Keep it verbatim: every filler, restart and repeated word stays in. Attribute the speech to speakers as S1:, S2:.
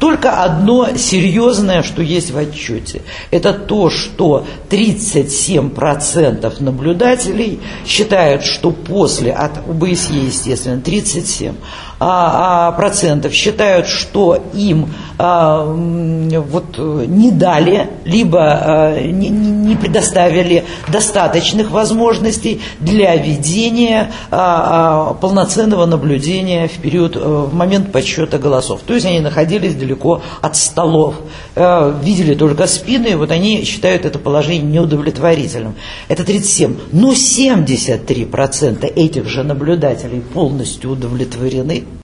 S1: Только одно серьезное, что есть в отчете, это то, что тридцать семь процентов наблюдателей считают, что после, от ОБСЕ, естественно, тридцать семь а, а, процентов считают, что им а, вот, не дали, либо а, не, не предоставили достаточных возможностей для ведения а, а, полноценного наблюдения в период, в момент подсчета голосов. То есть они находились далеко от столов, а, видели только спины, и вот они считают это положение неудовлетворительным. Это тридцать семь. Но семьдесят три процента этих же наблюдателей полностью удовлетворены.